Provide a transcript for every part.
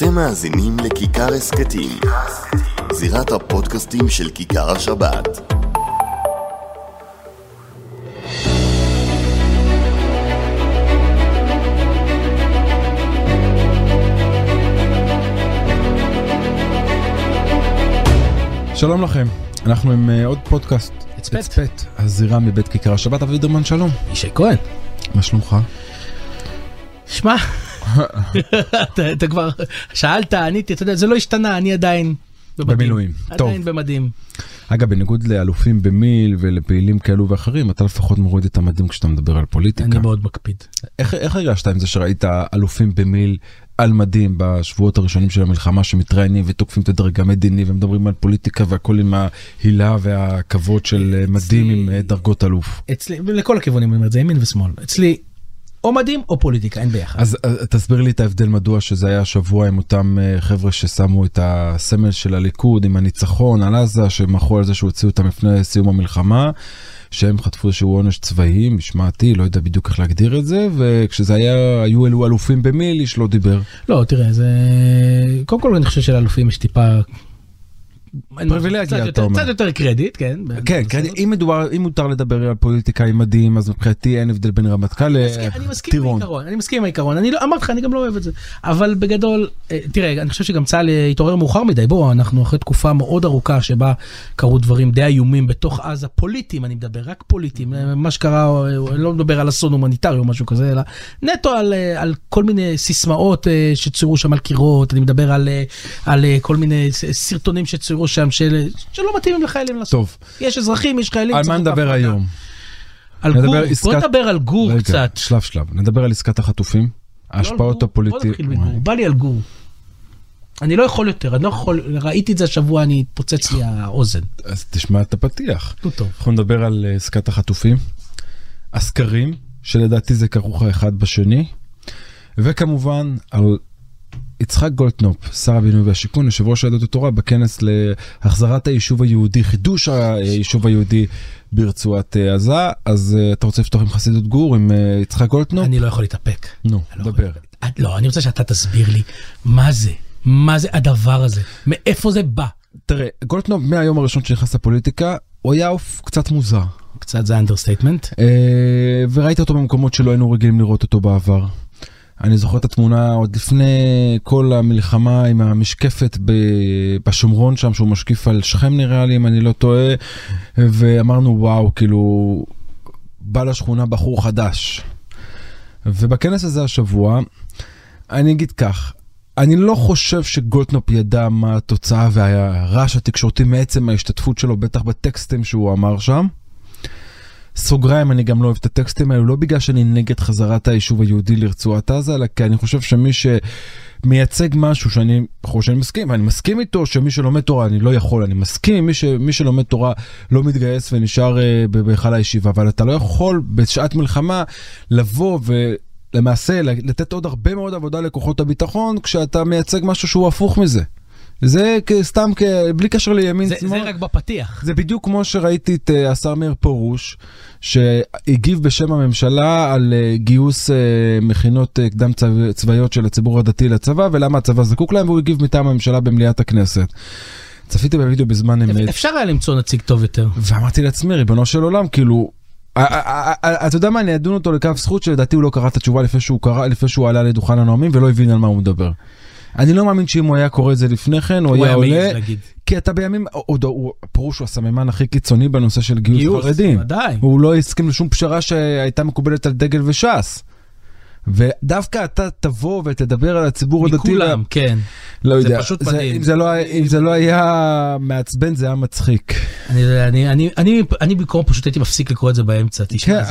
אתם מאזינים לכיכר הסקטים, זירת הפודקאסטים של כיכר השבת. שלום לכם, אנחנו עם עוד פודקאסט, אצפת, הזירה מבית כיכר השבת. אבי וידרמן, שלום. ישי כהן. מה שלומך? שמע, אתה כבר שאלת, עניתי, אתה יודע, זה לא השתנה, אני עדיין במילואים. עדיין במדים. אגב, בניגוד לאלופים במיל ולפעילים כאלו ואחרים, אתה לפחות מוריד את המדים כשאתה מדבר על פוליטיקה. אני מאוד מקפיד. איך הרגשת עם זה שראית אלופים במיל על מדים בשבועות הראשונים של המלחמה, שמתראיינים ותוקפים את הדרג המדיני ומדברים על פוליטיקה והכל עם ההילה והכבוד של מדים עם דרגות אלוף? אצלי, לכל הכיוונים, אני אומר את זה, ימין ושמאל. אצלי, או מדים או פוליטיקה, אין ביחד. אז תסביר לי את ההבדל מדוע שזה היה שבוע עם אותם חבר'ה ששמו את הסמל של הליכוד עם הניצחון על עזה, שמחו על זה שהוציאו אותם לפני סיום המלחמה, שהם חטפו איזשהו עונש צבאי, משמעתי, לא יודע בדיוק איך להגדיר את זה, וכשזה היו אלו אלופים במיל, איש לא דיבר. לא, תראה, זה... קודם כל אני חושב שלאלופים יש טיפה... פריבילגיה, אתה אומר. קצת יותר קרדיט, כן. כן, אם מותר לדבר על פוליטיקה עם מדים, אז מבחינתי אין הבדל בין רמטכ"ל לטירון. אני מסכים עם העיקרון, אמרתי לך, אני גם לא אוהב את זה. אבל בגדול, תראה, אני חושב שגם צה"ל התעורר מאוחר מדי, בוא, אנחנו אחרי תקופה מאוד ארוכה שבה קרו דברים די איומים בתוך עזה, פוליטיים, אני מדבר, רק פוליטיים, מה שקרה, אני לא מדבר על אסון הומניטרי או משהו כזה, אלא נטו על כל מיני סיסמאות שצוירו שם על קירות, אני מדבר על כל מיני סרטונים שצוירו שם שלא מתאימים לחיילים לעשות. טוב. יש אזרחים, יש חיילים. על מה נדבר היום? בוא נדבר על גור קצת. שלב. נדבר על עסקת החטופים. ההשפעות הפוליטיות. בא לי על גור. אני לא יכול יותר, ראיתי את זה השבוע, אני התפוצץ לי האוזן. אז תשמע את הפתיח. טוב. אנחנו נדבר על עסקת החטופים. הסקרים, שלדעתי זה כרוך האחד בשני. וכמובן על יצחק גולדקנופ, שר הבינוי והשיכון, יושב ראש יהדות התורה, בכנס להחזרת היישוב היהודי, חידוש היישוב היהודי ברצועת עזה. אז אתה רוצה לפתוח עם חסידות גור, עם יצחק גולדקנופ? אני לא יכול להתאפק. נו, דבר. לא, אני רוצה שאתה תסביר לי, מה זה הדבר הזה? מאיפה זה בא? תראה, גולדקנופ מהיום הראשון שנכנס לפוליטיקה, הוא היה קצת מוזר. קצת זה אנדרסטייטמנט. וראיתי אותו במקומות שלא היינו רגילים לראות אותו בעבר. אני זוכר את התמונה עוד לפני כל המלחמה עם המשקפת בשומרון שם, שהוא משקיף על שכם נראה לי, אם אני לא טועה, ואמרנו וואו, כאילו, בא לשכונה בחור חדש. ובכנס הזה השבוע, אני אגיד כך, אני לא חושב שגולדקנופ ידע מה התוצאה והרעש התקשורתי מעצם ההשתתפות שלו, בטח בטקסטים שהוא אמר שם. סוגריים, אני גם לא אוהב את הטקסטים האלו, לא בגלל שאני נגד חזרת היישוב היהודי לרצועת עזה, אלא כי אני חושב שמי שמייצג משהו שאני חושב שאני מסכים, ואני מסכים איתו שמי שלומד תורה, אני לא יכול, אני מסכים, מי שלומד תורה לא מתגייס ונשאר בהיכל הישיבה, אבל אתה לא יכול בשעת מלחמה לבוא ולמעשה לתת עוד הרבה מאוד עבודה לכוחות הביטחון, כשאתה מייצג משהו שהוא הפוך מזה. זה סתם, בלי קשר לימין. זה רק בפתיח. זה בדיוק כמו שראיתי את השר מאיר פרוש, שהגיב בשם הממשלה על גיוס מכינות קדם צבאיות של הציבור הדתי לצבא, ולמה הצבא זקוק להם, והוא הגיב מטעם הממשלה במליאת הכנסת. צפיתי בווידאו בזמן אמת. אפשר היה למצוא נציג טוב יותר. ואמרתי לעצמי, ריבונו של עולם, כאילו, אתה יודע מה, אני אדון אותו לקו זכות, שלדעתי הוא לא קרא את התשובה לפני שהוא עלה לדוכן הנואמים, ולא הבין על מה הוא מדבר. אני לא מאמין שאם הוא היה קורא את זה לפני כן, הוא היה עולה, כי אתה בימים, פרוש הוא הסממן הכי קיצוני בנושא של גיוס חרדים. הוא לא הסכים לשום פשרה שהייתה מקובלת על דגל וש"ס. ודווקא אתה תבוא ותדבר על הציבור הדתי. מכולם, כן. לא יודע, אם זה לא היה מעצבן, זה היה מצחיק. אני במקום פשוט הייתי מפסיק לקרוא את זה באמצע. תשמע,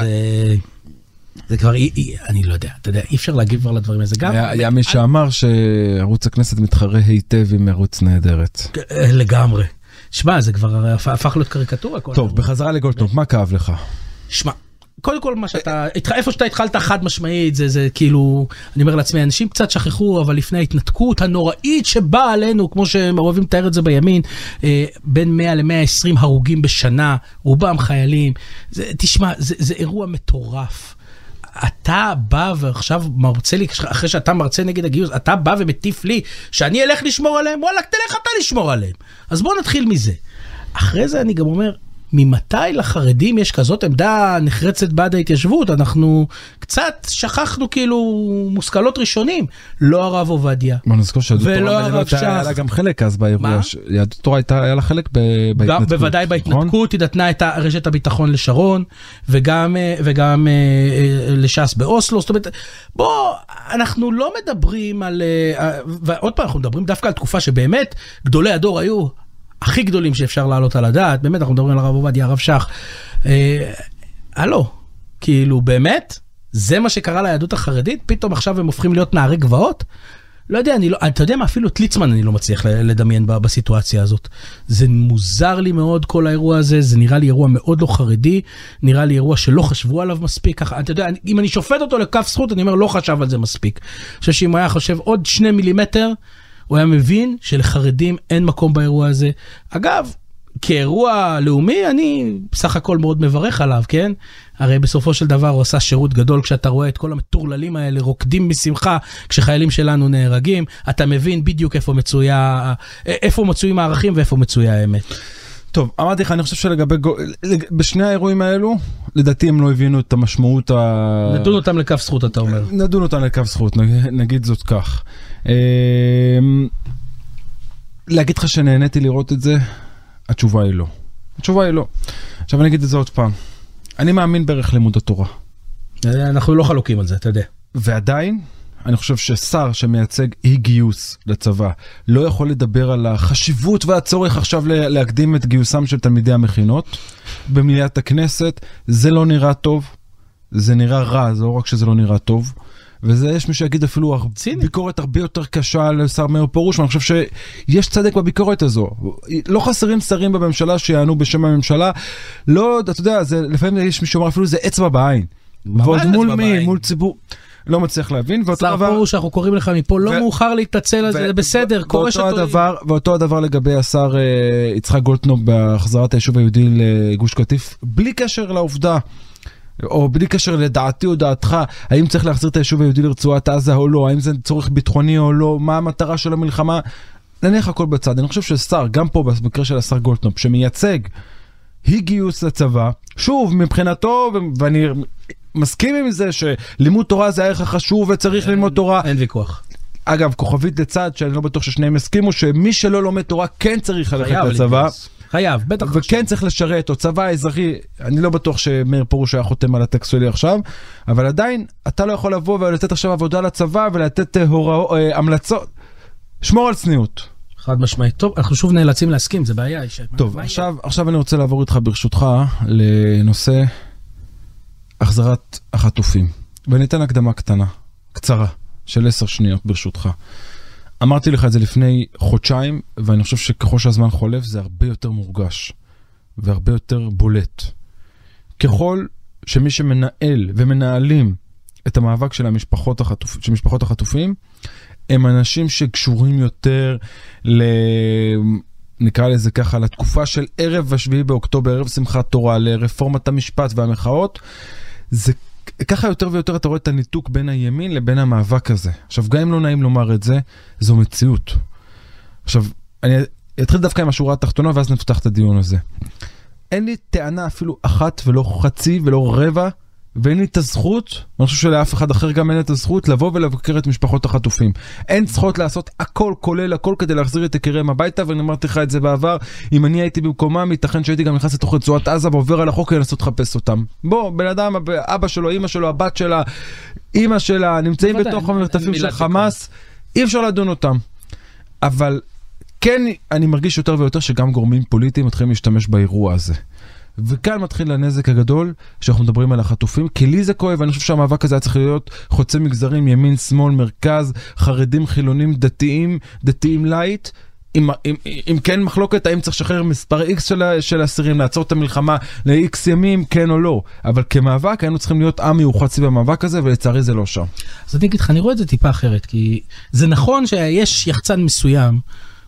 זה כבר, אני לא יודע, אתה יודע, אי אפשר להגיב כבר לדברים הזה. היה מי שאמר שערוץ הכנסת מתחרה היטב עם ערוץ נהדרת. לגמרי. שמע, זה כבר הפך להיות קריקטורה. טוב, בחזרה לגולדקנופ, מה כאב לך? שמע, קודם כל מה שאתה, איפה שאתה התחלת חד משמעית, זה כאילו, אני אומר לעצמי, אנשים קצת שכחו, אבל לפני ההתנתקות הנוראית שבאה עלינו, כמו שהם אוהבים לתאר את זה בימין, בין 100 ל-120 הרוגים בשנה, רובם חיילים, תשמע, זה אירוע מטורף. אתה בא ועכשיו מרצה לי, אחרי שאתה מרצה נגד הגיוס, אתה בא ומטיף לי שאני אלך לשמור עליהם, וואלה, תלך אתה לשמור עליהם. אז בואו נתחיל מזה. אחרי זה אני גם אומר, ממתי לחרדים יש כזאת עמדה נחרצת בעד ההתיישבות? אנחנו קצת שכחנו כאילו מושכלות ראשונים. לא הרב עובדיה. בוא נזכור שיהדות ולא תורה הרב שך. היה לה גם חלק אז באירוע. יהדות תורה היה לה חלק בהתנתקות. בוודאי בהתנתקות, היא נתנה את רשת הביטחון לשרון, וגם לש"ס באוסלו. זאת אומרת, בוא, אנחנו לא מדברים על, ועוד פעם, אנחנו מדברים דווקא על תקופה שבאמת גדולי הדור היו הכי גדולים שאפשר לעלות על הדעת, באמת אנחנו מדברים על הרב עובדיה, הרב שך, הלו, כאילו באמת, זה מה שקרה ליהדות החרדית, פתאום עכשיו הם הופכים להיות נערי גבעות, לא יודע, אתה יודע מה, אפילו את ליצמן אני לא מצליח לדמיין בסיטואציה הזאת, זה מוזר לי מאוד כל האירוע הזה, זה נראה לי אירוע מאוד לא חרדי, נראה לי אירוע שלא חשבו עליו מספיק, ככה, אתה יודע, אם אני שופט אותו לכף זכות, אני אומר, לא חשב על זה מספיק, אני חושב שאם הוא היה חושב עוד 2 מילימטר, הוא היה מבין שלחרדים אין מקום באירוע הזה. אגב, כאירוע לאומי, אני בסך הכל מאוד מברך עליו, כן? הרי בסופו של דבר הוא עשה שירות גדול, כשאתה רואה את כל המטורללים האלה, רוקדים בשמחה, כשחיילים שלנו נהרגים, אתה מבין בדיוק איפה מצויים הערכים ואיפה מצויה האמת. טוב, אמרתי לך, אני חושב שלגבי, בשני האירועים האלו, לדעתי הם לא הבינו את המשמעות נדון אותם לכף זכות, אתה אומר. נדון אותם לכף זכות, נגיד זאת כך. להגיד לך שנהניתי לראות את זה, התשובה היא לא. התשובה היא לא. עכשיו אני אגיד את זה עוד פעם. אני מאמין בערך לימוד התורה. אנחנו לא חלוקים על זה, אתה יודע. ועדיין, אני חושב ששר שמייצג אי גיוס לצבא, לא יכול לדבר על החשיבות והצורך עכשיו להקדים את גיוסם של תלמידי המכינות במליאת הכנסת. זה לא נראה טוב, זה נראה רע, זה לא רק שזה לא נראה טוב. וזה יש מי שיגיד אפילו ביקורת הרבה יותר קשה לשר מאיר פרוש, ואני חושב שיש צדק בביקורת הזו. לא חסרים שרים בממשלה שיענו בשם הממשלה, לא, אתה יודע, לפעמים יש מי שאומר אפילו זה אצבע בעין. ועוד מול מי, מול ציבור. לא מצליח להבין. שר פרוש, אנחנו קוראים לך מפה, לא מאוחר להתנצל על זה, זה בסדר, קורה שטועים. ואותו הדבר לגבי השר יצחק גולדקנופ בהחזרת היישוב היהודי לגוש קטיף, בלי קשר לעובדה, או בלי קשר לדעתי או דעתך, האם צריך להחזיר את היישוב היהודי לרצועת עזה או לא, האם זה צורך ביטחוני או לא, מה המטרה של המלחמה, נניח הכל בצד. אני חושב ששר, גם פה במקרה של השר גולדקנופ, שמייצג אי גיוס לצבא, שוב, מבחינתו, ואני מסכים עם זה שלימוד תורה זה הערך החשוב וצריך ללמוד תורה. אין ויכוח. אגב, כוכבית לצד, שאני לא בטוח ששניהם הסכימו, שמי שלא לומד תורה כן צריך ללכת לצבא. חייב, בטח. וכן צריך לשרת, או צבא אזרחי, אני לא בטוח שמאיר פרוש היה חותם על הטקסט שלי עכשיו, אבל עדיין, אתה לא יכול לבוא ולתת עכשיו עבודה לצבא, ולתת המלצות. שמור על צניעות. חד משמעית. טוב, אנחנו שוב נאלצים להסכים, זה בעיה. טוב, עכשיו אני רוצה לעבור איתך ברשותך, לנושא החזרת החטופים. וניתן הקדמה קצרה, של 10 שניות ברשותך. אמרתי לך את זה לפני חודשיים, ואני חושב שככל שהזמן חולף, זה הרבה יותר מורגש, והרבה יותר בולט. ככל שמי שמנהל ומנהלים את המאבק של משפחות החטופים, הם אנשים שקשורים יותר נקרא לזה ככה, לתקופה של ערב 7 באוקטובר, ערב שמחת תורה, לרפורמת המשפט והמחאות, זה ככה יותר ויותר אתה רואה את הניתוק בין הימין לבין המאבק הזה. עכשיו, גם אם לא נעים לומר את זה, זו מציאות. עכשיו, אני אתחיל דווקא עם השורה התחתונה, ואז נפתח את הדיון הזה. אין לי טענה אפילו אחת ולא חצי ולא רבע, ואין לי את הזכות, אני חושב שלאף אחד אחר גם אין את הזכות, לבוא ולבקר את משפחות החטופים. אין צריכות לעשות הכל, כולל הכל, כדי להחזיר את יקיריהם הביתה, ואני אמרתי לך את זה בעבר, אם אני הייתי במקומם, ייתכן שהייתי גם נכנס לתוך רצועת עזה, ועובר על החוק כדי לנסות לחפש אותם. בוא, בן אדם, אבא שלו, אמא שלו, הבת שלה, אמא שלה, נמצאים בתוך המרתפים של חמאס, אי אפשר לדון אותם. אבל כן, אני מרגיש יותר ויותר שגם גורמים פוליטיים מתחילים להשתמש באירוע הזה. וכאן מתחיל הנזק הגדול שאנחנו מדברים על החטופים, כי לי זה כואב, אני חושב שהמאבק הזה היה צריך להיות חוצה מגזרים, ימין, שמאל, מרכז, חרדים, חילונים, דתיים לייט, אם כן מחלוקת, האם צריך לשחרר מספר X של אסירים, לעצור את המלחמה ל-X ימים, כן או לא, אבל כמאבק היינו צריכים להיות עם מיוחד סביב המאבק הזה, ולצערי זה לא שם. אז אני אגיד לך, אני רואה את זה טיפה אחרת, כי זה נכון שיש יחצן מסוים,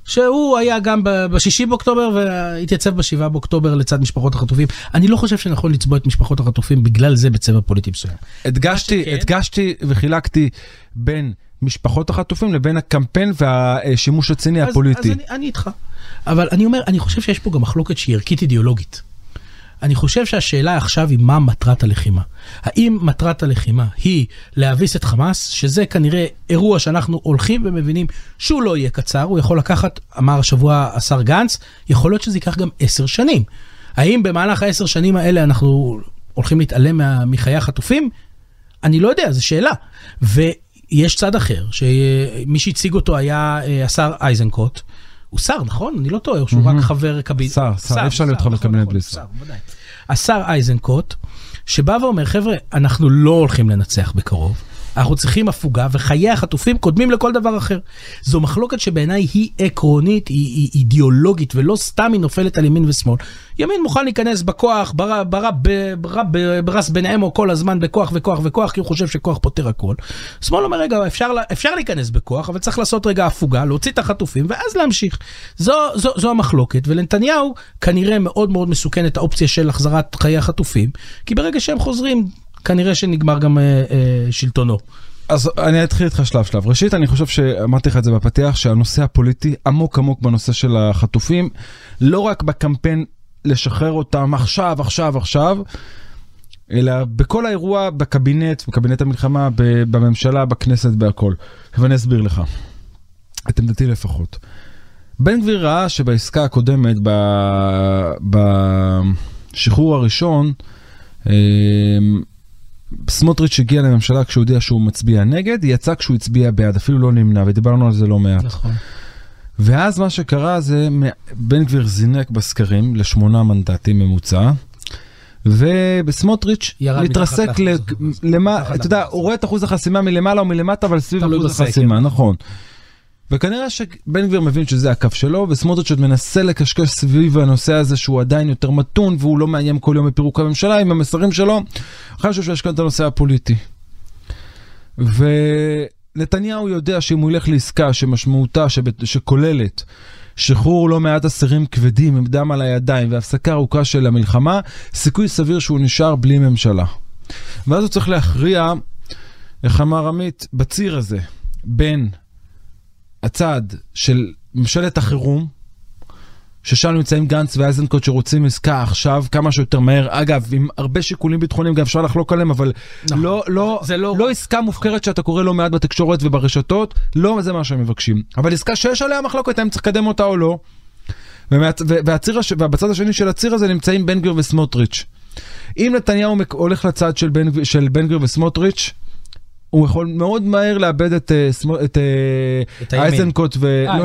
שהוא היה גם ב-6 באוקטובר והתייצב ב-7 באוקטובר לצד משפחות החטופים. אני לא חושב שנכון לצבוע את משפחות החטופים בגלל זה בצבע פוליטי מסוים. הדגשתי וחילקתי בין משפחות החטופים לבין הקמפיין והשימוש הציני הפוליטי. אז אני איתך. אבל אני אומר, אני חושב שיש פה גם מחלוקת שהיא ערכית אידיאולוגית. אני חושב שהשאלה עכשיו היא מה מטרת הלחימה. האם מטרת הלחימה היא להביס את חמאס, שזה כנראה אירוע שאנחנו הולכים ומבינים שהוא לא יהיה קצר, הוא יכול לקחת, אמר השבוע השר גנץ, יכול להיות שזה ייקח גם 10 שנים. האם במהלך 10 שנים האלה אנחנו הולכים להתעלם מחיי החטופים? אני לא יודע, זו שאלה. ויש צד אחר, שמי שהציג אותו היה השר איזנקוט, הוא שר, נכון? אני לא טועה, שהוא רק חבר קביל. שר, אפשר להיות חבר קביל בלי שר. השר איזנקוט, שבא ואומר, חבר'ה, אנחנו לא הולכים לנצח בקרוב, אנחנו צריכים הפוגה, וחיי החטופים קודמים לכל דבר אחר. זו מחלוקת שבעיניי היא עקרונית, היא אידיאולוגית, ולא סתם היא נופלת על ימין ושמאל. ימין מוכן להיכנס בכוח, ברס ביניהם כל הזמן בכוח וכוח וכוח, כי הוא חושב שכוח פותר הכל. שמאל אומר, רגע, אפשר להיכנס בכוח, אבל צריך לעשות רגע הפוגה, להוציא את החטופים, ואז להמשיך. זו המחלוקת, ולנתניהו כנראה מאוד מאוד מסוכנת האופציה של החזרת חיי החטופים, כי ברגע שהם חוזרים, כנראה שנגמר גם שלטונו. אז אני אתחיל איתך שלב. ראשית, אני חושב שאמרתי לך את זה בפתיח, שהנושא הפוליטי עמוק בנושא של החטופים, לא רק בקמפיין לשחרר אותם עכשיו, אלא בכל האירוע בקבינט המלחמה, בממשלה, בכנסת, בהכל. ואני אסביר לך. את עמדתי לפחות. בן גביר ראה שבעסקה הקודמת, בשחרור הראשון, סמוטריץ' הגיע לממשלה כשהוא הודיע שהוא מצביע נגד, יצא כשהוא הצביע בעד, אפילו לא נמנע, ודיברנו על זה לא מעט. נכון. ואז מה שקרה זה, בן גביר זינק בסקרים ל8 מנדטים ממוצע, ובסמוטריץ' מתרסק למה, אתה יודע, הוא רואה את אחוז החסימה מלמעלה או מלמטה, אבל סביב אחוז החסימה, נכון. וכנראה שבן גביר מבין שזה הקו שלו, וסמוטריץ' עוד מנסה לקשקש סביב הנושא הזה שהוא עדיין יותר מתון, והוא לא מאיים כל יום בפירוק הממשלה עם המסרים שלו, אחרי אני חושב שיש כאן את הנושא הפוליטי. ונתניהו יודע שאם הוא ילך לעסקה שמשמעותה, שכוללת שחרור לא מעט אסירים כבדים עם דם על הידיים והפסקה ארוכה של המלחמה, סיכוי סביר שהוא נשאר בלי ממשלה. ואז הוא צריך להכריע, איך אמר עמית, בציר הזה, בין הצד של ממשלת החירום, ששם נמצאים גנץ ואיזנקוט שרוצים עסקה עכשיו כמה שיותר מהר, אגב, עם הרבה שיקולים ביטחוניים, גם אפשר לחלוק עליהם, אבל לא עסקה מופקרת שאתה קורא לא מעט בתקשורת וברשתות, לא זה מה שהם מבקשים. אבל עסקה שיש עליה מחלוקת, הם צריך לקדם אותה או לא. ובצד השני של הציר הזה נמצאים בן גביר וסמוטריץ'. אם נתניהו הולך לצד של בן גביר וסמוטריץ', הוא יכול מאוד מהר לאבד את איזנקוט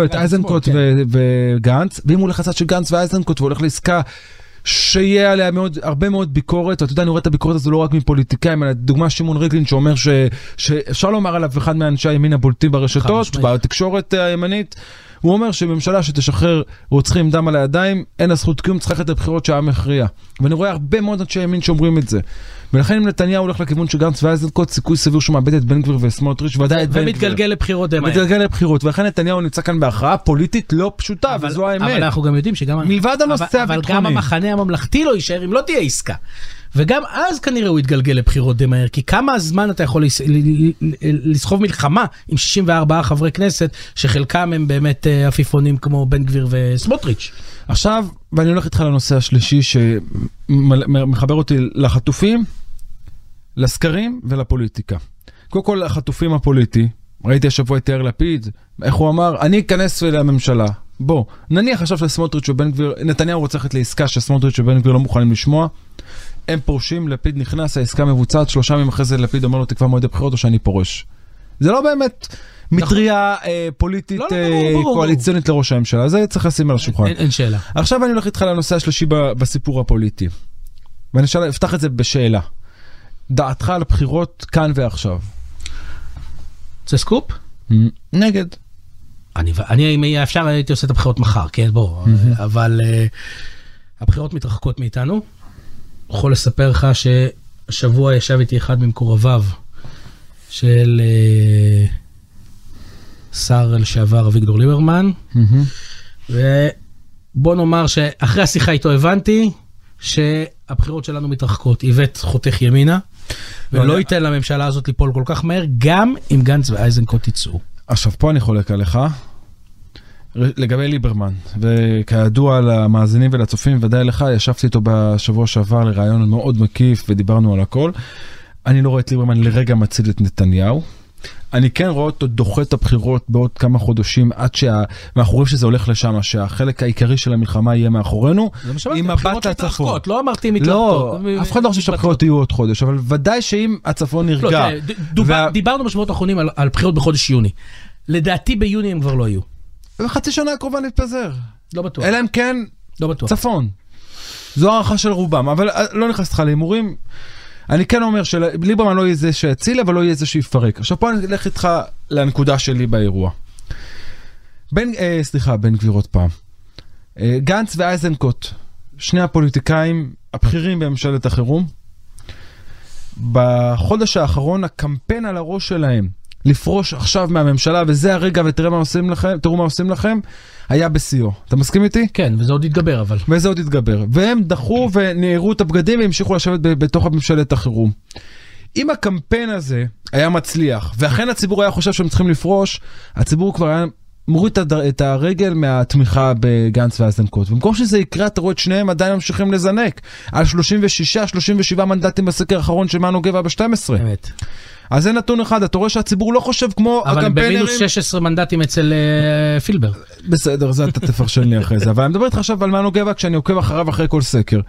וגנץ, ואם הוא הולך לצד של גנץ ואיזנקוט והולך לעסקה שיהיה עליה הרבה מאוד ביקורת, ואתה יודע, אני רואה את הביקורת הזו לא רק מפוליטיקאים, אלא דוגמה שימון ריגלין שאומר שאפשר לומר עליו אחד מאנשי הימין הבולטים ברשתות, בתקשורת הימנית, הוא אומר שממשלה שתשחרר רוצחים דם על הידיים, אין הזכות קיום, צריך ללכת לבחירות שהעם הכריע. ואני רואה הרבה מאוד אנשי ימין שאומרים את זה. ולכן אם נתניהו הולך לכיוון של גנץ ואיזנקוט, סיכוי סביר שהוא מאבד את בן גביר וסמוטריץ' ומתגלגל לבחירות. מתגלגל לבחירות, ולכן נתניהו נמצא כאן בהכרעה פוליטית לא פשוטה, וזו האמת. אבל אנחנו גם יודעים שגם מלבד הנושא הביטחוני. אבל גם המחנה הממלכתי לא יישאר אם לא תהיה עסקה. וגם אז כנראה הוא יתגלגל לבחירות די מהר, כי כמה זמן אתה יכול לסחוב מלחמה עם 64 חברי כנסת, שחלקם הם באמת עפיפונים כמו בן גביר וסמוטריץ'. עכשיו, ואני הולך איתך לנושא השלישי שמחבר אותי לחטופים, לסקרים ולפוליטיקה. קודם כל, החטופים הפוליטי, ראיתי השבוע את יאיר לפיד, איך הוא אמר, אני אכנס לממשלה. בוא, נניח עכשיו שסמוטריץ' ובן גביר, נתניהו רוצה ללכת לעסקה שסמוטריץ' ובן גביר לא מוכנים לשמוע, הם פורשים, לפיד נכנס, העסקה מבוצעת, 3 ימים אחרי זה לפיד אומר לו, תקבע מועד הבחירות או שאני פורש. זה לא באמת מטריה פוליטית קואליציונית לראש הממשלה, זה צריך לשים על השולחן. אין שאלה. עכשיו אני הולך איתך לנושא השלישי בסיפור הפוליטי, ואני אפתח את זה בשאלה. דעתך על בחירות כאן ועכשיו. זה סקופ? נגד. אני, אם היה אפשר, הייתי עושה את הבחירות מחר, כן, בוא. אבל הבחירות מתרחקות מאיתנו. יכול לספר לך שהשבוע ישב איתי אחד ממקורביו של שר לשעבר אביגדור ליברמן, ובוא נאמר שאחרי השיחה איתו הבנתי שהבחירות שלנו מתרחקות, איווט חותך ימינה, ולא ייתן לממשלה הזאת ליפול כל כך מהר, גם אם גנץ ואייזנקוט יצאו. עכשיו, פה אני חולק עליך, לגבי ליברמן, וכידוע למאזינים ולצופים, ודאי לך, ישבתי איתו בשבוע שעבר לרעיון מאוד מקיף, ודיברנו על הכל. אני לא רואה את ליברמן לרגע מציל את נתניהו. אני כן רואה אותו דוחה את הבחירות בעוד כמה חודשים, עד ואנחנו רואים שזה הולך לשם, שהחלק העיקרי של המלחמה יהיה מאחורינו, עם מבט לצפון. לא אמרתי מתלבטות. לא, אף אחד לא חושב שהבחירות יהיו עוד חודש, אבל ודאי שאם הצפון נרגע. דיברנו בשבועות האחרונים על בחירות בחודש יוני. לדעתי ביוני הם כבר לא יהיו. וחצי שנה הקרובה נתפזר. לא בטוח. אלא אם כן, לא בטוח. צפון. זו הערכה של רובם, אבל לא נכנס לך להימורים. אני כן אומר שליברמן לא יהיה זה שהציל, אבל לא יהיה זה שיפרק. עכשיו פה אני אלך איתך לנקודה שלי באירוע. בן גביר עוד פעם. גנץ ואייזנקוט, שני הפוליטיקאים הבכירים בממשלת החירום, בחודש האחרון הקמפיין על הראש שלהם, לפרוש עכשיו מהממשלה, וזה הרגע, ותראו מה עושים לכם, היה בסיוע. אתה מסכים איתי? כן, וזה עוד יתגבר אבל. וזה עוד יתגבר. והם דחו ונעירו את הבגדים, והמשיכו לשבת בתוך הממשלת החירום. אם הקמפיין הזה היה מצליח, ואכן הציבור היה חושב שהם צריכים לפרוש, הציבור כבר היה מוריד את הרגל מהתמיכה בגנץ ואייזנקוט. במקום שזה יקרה, אתה רואה את שניהם עדיין ממשיכים לזנק. על 36-37 מנדטים בסקר האחרון של מנו גבע ב-12. אמת. אז זה נתון אחד, אתה רואה שהציבור לא חושב כמו הקמפיינרים. אבל במינוס 16 מנדטים אצל פילבר. בסדר, זה אתה תפרשן לי אחרי זה. אבל אני מדבר איתך עכשיו על מנו גבע, כשאני עוקב אחרי כל סקר.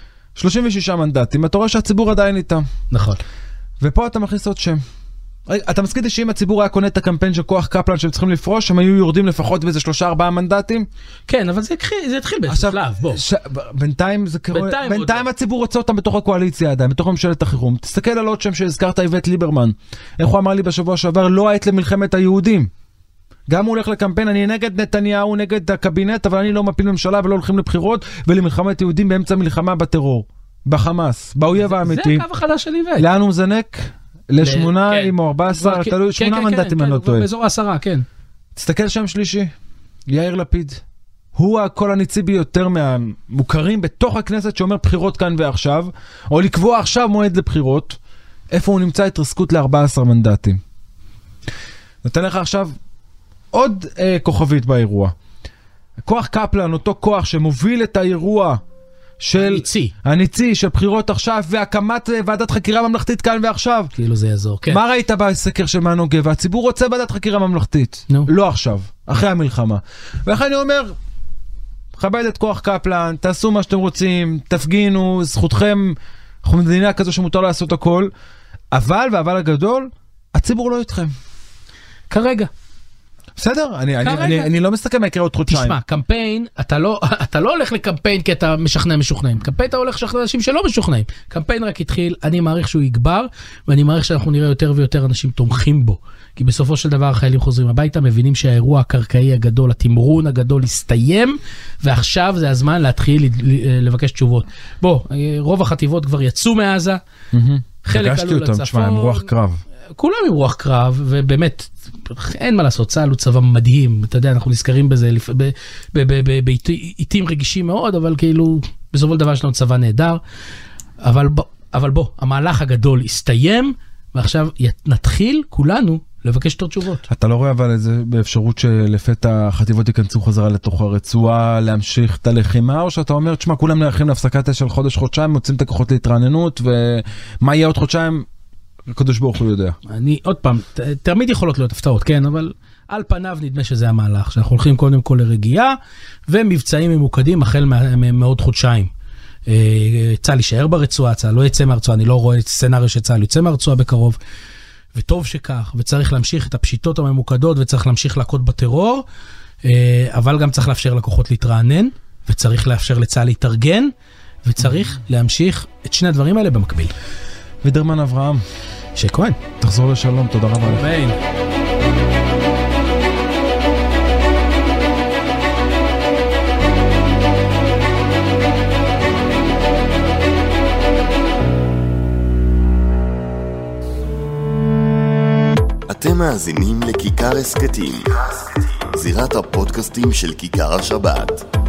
36 מנדטים, אתה רואה שהציבור עדיין איתם. נכון. ופה אתה מכניס עוד שם. אתה מסכים שאם הציבור היה קונה את הקמפיין של כוח קפלן שהם צריכים לפרוש, הם היו יורדים לפחות באיזה 3-4 מנדטים? כן, אבל זה התחיל באיזה שלב, בוא. בינתיים הציבור רוצה אותם בתוך הקואליציה עדיין, בתוך ממשלת החירום. תסתכל על עוד שם שהזכרת, איווט ליברמן. איך הוא אמר לי בשבוע שעבר, לא העת למלחמת היהודים. גם הוא הולך לקמפיין, אני נגד נתניהו, נגד הקבינט, אבל אני לא מפיל ממשלה ולא הולכים לבחירות ולמלחמת יהודים באמצע מלחמה בטרור, בחמאס, באויב האמיתי. זה הקו החדש של איווט. לאן הוא מזנק? ל8 או 14, תלוי 8 מנדטים אני לא טועה. באזור 10, כן. תסתכל שם שלישי, יאיר לפיד. הוא הקול הניצי ביותר מהמוכרים בתוך הכנסת שאומר בחירות כאן ועכשיו, או לקבוע עכשיו מועד לבחירות. איפה הוא נמצא? התרסקות ל14 מנדטים. נותן לך עכשיו עוד כוכבית באירוע. כוח קפלן, אותו כוח שמוביל את האירוע של הניצי של בחירות עכשיו והקמת ועדת חקירה ממלכתית כאן ועכשיו. כאילו זה יעזור, כן. מה ראית בסקר של מנו גבע? הציבור רוצה ועדת חקירה ממלכתית. לא עכשיו, אחרי המלחמה. ואחרי אני אומר, כבד את כוח קפלן, תעשו מה שאתם רוצים, תפגינו, זכותכם, אנחנו מדינה כזו שמותר לעשות הכל, אבל הגדול, הציבור לא איתכם. כרגע. בסדר, אני לא מסתכל מה יקרה עוד חודשיים. תשמע, קמפיין, אתה לא הולך לקמפיין כי אתה משכנעים. קמפיין אתה הולך לשכנע אנשים שלא משוכנעים. קמפיין רק התחיל, אני מעריך שהוא יגבר, ואני מעריך שאנחנו נראה יותר ויותר אנשים תומכים בו. כי בסופו של דבר החיילים חוזרים הביתה, מבינים שהאירוע הקרקעי הגדול, התמרון הגדול הסתיים, ועכשיו זה הזמן להתחיל לבקש תשובות. בוא, רוב החטיבות כבר יצאו מעזה, חלק עלו לצפון. כולם עם רוח קרב, ובאמת, אין מה לעשות, צה"ל הוא צבא מדהים, אתה יודע, אנחנו נזכרים בזה בעיתים רגישים מאוד, אבל כאילו, בסופו של דבר יש לנו צבא נהדר, אבל בוא, המהלך הגדול הסתיים, ועכשיו נתחיל כולנו לבקש יותר תשובות. אתה לא רואה אבל איזה באפשרות שלפתע החטיבות ייכנסו חזרה לתוך הרצועה, להמשיך את הלחימה, או שאתה אומר, תשמע, כולם נערכים להפסקת של חודש-חודשיים, מוצאים את הכוחות להתרעננות, ומה יהיה עוד חודשיים? הקדוש ברוך הוא יודע. אני, עוד פעם, תמיד יכולות להיות הפתעות, כן, אבל על פניו נדמה שזה המהלך, שאנחנו הולכים קודם כל לרגיעה, ומבצעים ממוקדים החל מעוד חודשיים. צה"ל יישאר ברצועה, צה"ל לא יצא מהרצועה, אני לא רואה סצנריו שצה"ל יוצא מהרצועה בקרוב, וטוב שכך, וצריך להמשיך את הפשיטות הממוקדות, וצריך להמשיך להכות בטרור, אבל גם צריך לאפשר לכוחות להתרענן, וצריך לאפשר לצה"ל להתארגן, וצריך להמשיך את שני הדברים האלה במקביל. וידרמן אברהם. שכהן. תחזור לשלום, תודה רבה לך. ביי. אתם מאזינים לכיכר הסקטים, זירת הפודקאסטים של כיכר השבת.